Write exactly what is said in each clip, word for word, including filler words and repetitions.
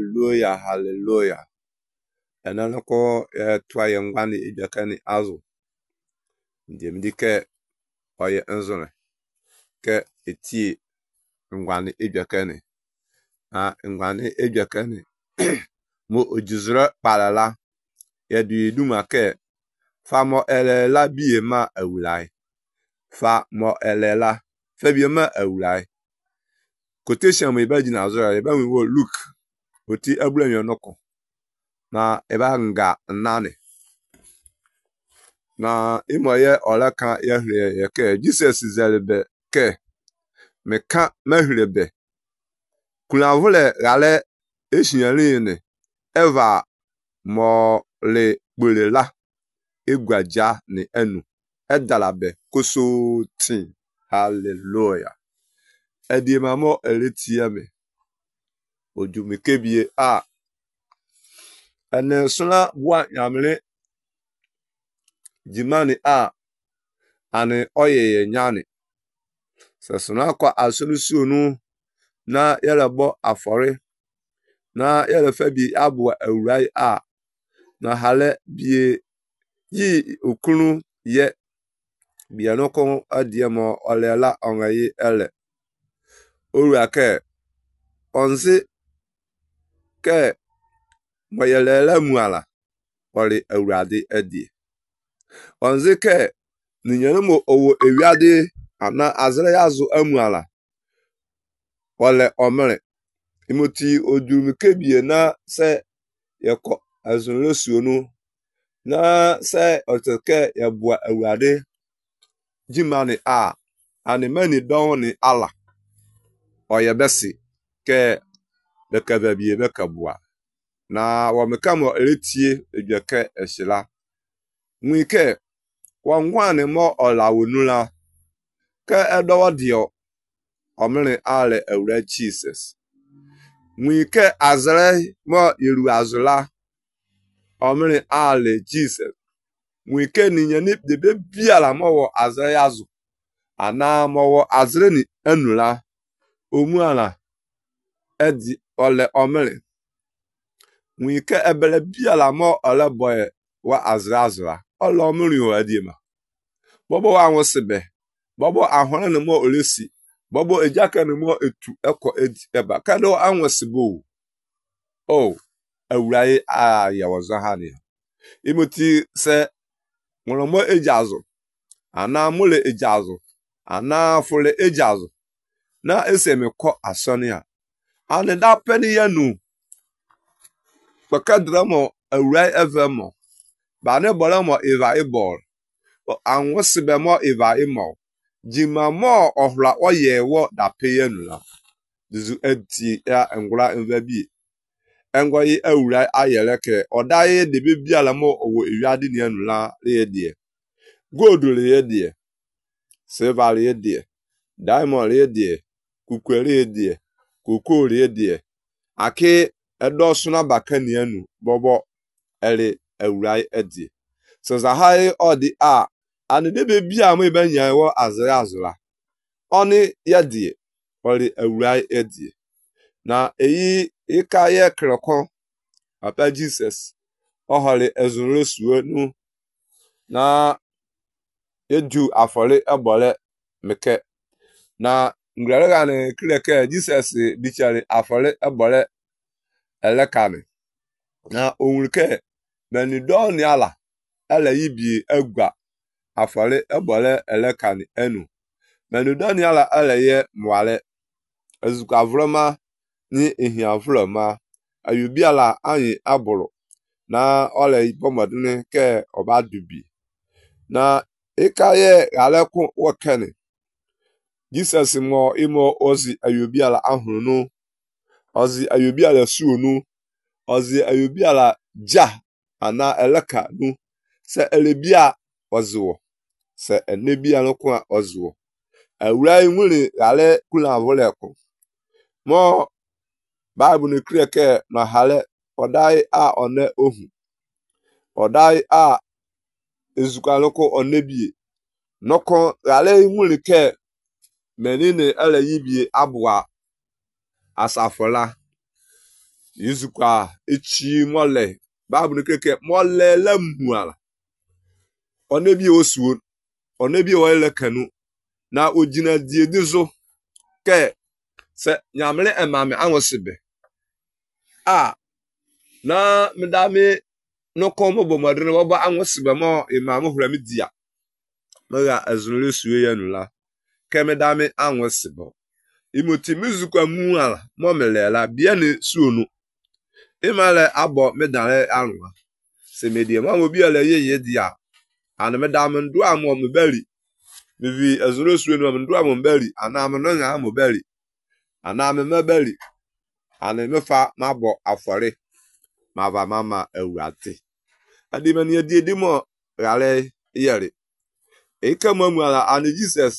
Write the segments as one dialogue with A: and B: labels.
A: hallelujah, hallelujah. Enanoko e twa ye ngwani ijakani azu. Ndemdike oye nzone ke eti ngwani ijakani. Ah ngwani ijakani. Mo ojuzura palala ya du duma ke fa mo elela biye ma awulai. Fa mo elela fa biye ma awulai. Quotation mo iba jina azura eba wo look oti abula yonoko na eba nga nane na imoye olaka ya hre ya ke Jesus zelebe ke meka mahirebe kuna vule gale eshinyali ne eva mo le gbolela egwaja ni enu edalabe koso tin hallelujah edi mamo eletiame ojumekebie a ene suna bua nyamle jimani a ane oyeye nyane sesuna kwa asolusionu na yelebo afore na yelefebi abua awurai a na hale bie yi okunu ye bianoko adiemo olela ongayi ele oruake onzi ke moyelela muala ori awurade adi onzi ke ninyenumo owo ewiade ana azre yazu amuala ole omere imoti ojumikebie na se yeko azunlosionu na se oteke yabua awurade jimani a ani mani don ni ala oyebesi ke bekababie bekabua na wamekamo eletie ejeke eshila nwike wangwane mo olawonula ke edowodio omere ale awura Jesus nwike azre mo yeru azula omere ale Jesus nwike ninyani debe biala mo wo azre yazu ana mo wo azre ni enula omuala edi ole omere nwike ebele biala mo ole boy wa azra azra ole omere o adima bobo wa nwosebe bobo ahore ne mo olesi bobo ejaka ne mo etu eko edi eba kado anwosebo o awurai a yawozo hani imoti se nworomo ejazo ana mule ejazo ana fule ejazo na esemeko asonia ane da peni yanu pakadramo awurai evemo ba ne bolamo eva ibol anwosibe mo eva imo jima mo ohla oyewo da peyenula dizu eti ya ngura nvabi engoyi awurai ayeleke odaye de bibiala mo owo ewiade ne anula le die gold le die silver le die diamond le die kukwere die koko le die ake edosuna bakani anu bobo ele awurai edi so za hai odi a ane de bebia mo ibenya wo azra azra oni yedie ori awurai edi na eyi ikaye krokon papa Jesus ohole ezunrosuo nu na eju afole ebole meke na ngrere ne kreke Jesus bichare afole ebole elekane na onwuke mani don ala ala yibi agwa afole ebole elekane enu mani don ala ala ye mwale azuka vroma ni ehia vroma ayubi ala anyi aburu na ole ibomodne ke obadubi na ikaye alekun wokene Jesus mo imo ozi ayubi ala ahunu ozi ayubi ala suonu ozi ayubi ala ja ana eleka nu se elebia oziwo se enebia nokwa oziwo awurai nwure ale kula voleko mo bible ne kreke na hale odai a one ohu odai a ezukaloko onebie noko ale nwure ke menine ele yibie abua asafola yizukwa echi mole babu keke mole la muala onebi osuo onebi wele kanu na ojina die dizo ke se nyamle emame anwosibe a na medame no komo bomadre no ba anwosibe mo imam hurami dia maga azunle suwe yanula ke medame anwosibe imoti mizukwa muala mo melela bia ne suonu imale abo medale anwa se medie ma mo bia le ye dia ana medame ndo amo mbeli bivi azunle suonu ndo amo mbeli ana me no nya mo beli ana me mebeli ana me fa mabo afore mava mama awurate adi mani adi edi mo rale yere e kama mu ala ana Jesus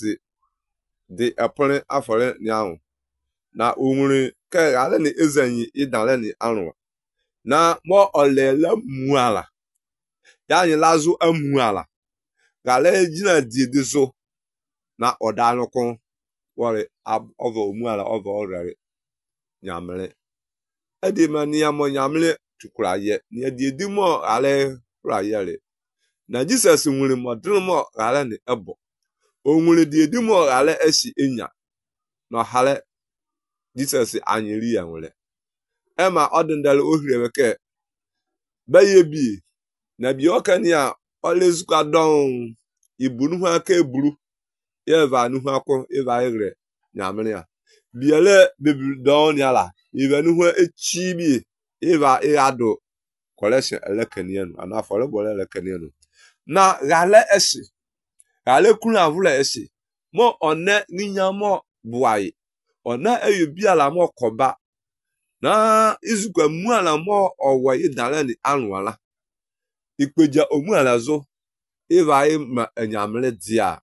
A: de apone afore ni ahun na onwure ke rale ni ezanyi idale ni anwa na mo olela mu ala ya ni lazo amu ala rale jina di dizo na odanu kon wore ovo mu ala ovo orare nyamle adi mani amo nyamle tukura ye ni adi edi mo ale ra yere na Jesus nwure modru mo rale ni ebo onwure di edi mo rale esi enya no hale Jesus anyiri ya nwure ema odindale ohire ke baye bi na bi okani a olezukwa don ibunu hu aka eburu yeva nu hu akọ eva igre nyamre ya biele bebi don yala eva nu hu echi bi eva irado collection elekanienu ana fole bole elekanienu na gale esi gale kunu avule esi mo one ninyamo buai ona eyubi ala mo koba na izukwa mu ala mo owo idale ni anwala ikpeja omu ala zo eva ma enyamle dia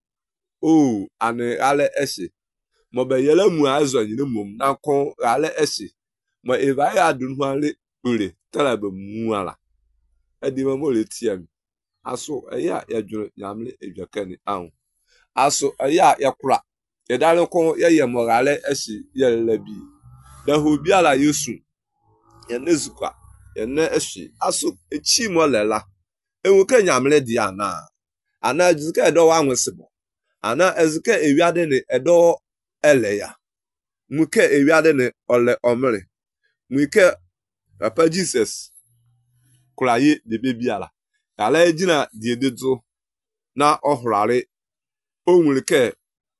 A: o ane gale esi mo be yele mu azo nyine mum na kon gale esi mo eva ya dunu ale ure tala be mu ala edi mo le tiam aso eya ya dwuru nyamle edwakani an aso eya yakura yedale kon ye morale esi yele bi da hobi ala yesu yenezukwa yene esi aso echi mo lela enwuke nyamle di ana ana ezike edo wa nwesibo ana ezike ewiade ne edo eleya muke ewiade ne ole omre muke papa Jesus kuraye de bebi ala ala ejina di edezo na ohurare onwurike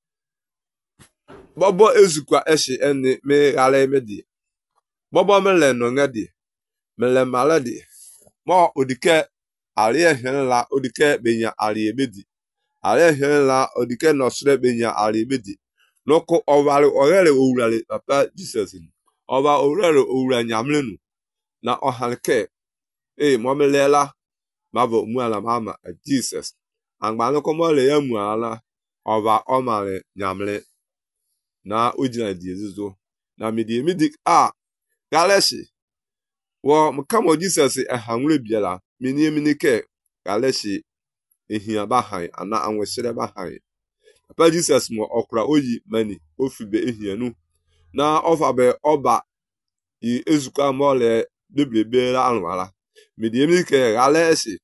A: bobo ezukwa eshi ene me ala emedi bobo mele no ngadi mele maladi mo odike ari ehenla odike benya ari emedi ari ehenla odike no sre benya ari emedi loko owale orere owurale papa Jesus oba orere owura nyamlenu na ohanke eh momelela mavo muala mama Jesus angbanu komo le ya muala oba omale nyamle na ojina di ezuzo na medi medi a galeshi wo mkamo Jesus ehanwure biala mini minike galeshi ehia bahan ana anwesere bahan papa Jesus mo okra oyi mani ofibe ehia nu na ofabe oba i ezuka mole deblebe la anwala medi minike galeshi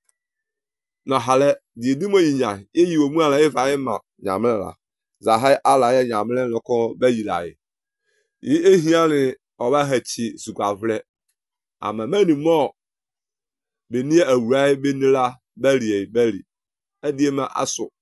A: na hale di dimo yinya eyi omu ala efa ma nyamela za hai ala ya nyamle loko beyilai yi ehia ni oba hachi sukavle ama mani mo beni awrai benila beli beli ediema aso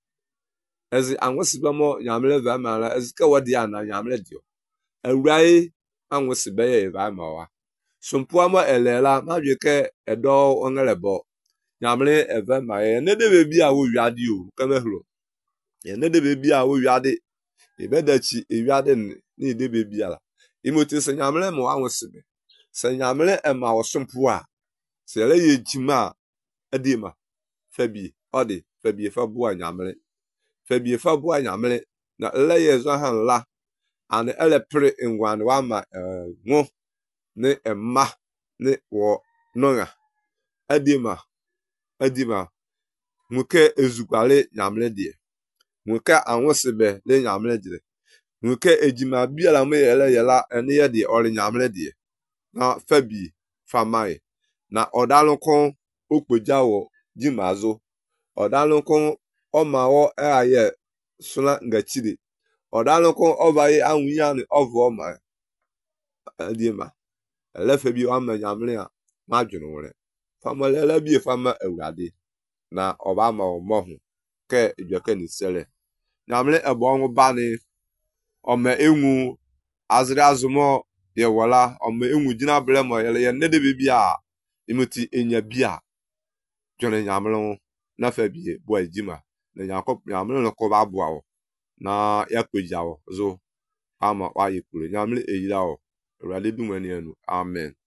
A: ezi anwesiba mo nyamle va mala ezika wadi ana nyamle dio awrai anwesiba ye va ma wa sompo ma elela ma dweke edo ongelebo nyamle eve ma ye ne de bebi a wo wiade o kama hlo ye ne de bebi a wo wiade e bedachi e wiade ne de bebi ala imoti se nyamle mo anwesibe se nyamle e ma wo sompo a se le ye jima edima fabi odi fabi fa bo nyamle fabi fa bo nyamle na le ye zo han la an ele pre ngwan wa ma ngo ne emma ne wo nonga edima edima muke ezukwale nyamle die muke anwosibe le nyamle die muke ejima biala me yele yela ene ye die ori nyamle die na fabi famai na odalukon okpejawo jimazo odalukon omawo aye suna ngachiri odalukon ovaye anwiyani ovo ma adima elefabi wama nyamle ma dwunwore famale bi fama awurade na oba ma omohu ke ejweke ni sele nyamle ebonwu bani ome enwu azri azumo ye wala ome enwu jina blemo yele ye nede bibia imuti enya bia jone nyamle na fabi bo ejima na yakop nyamle no ko ba boawo na yakpejawo zo ama wa yekure nyamle eyirawo awurade bi nwani anu amen.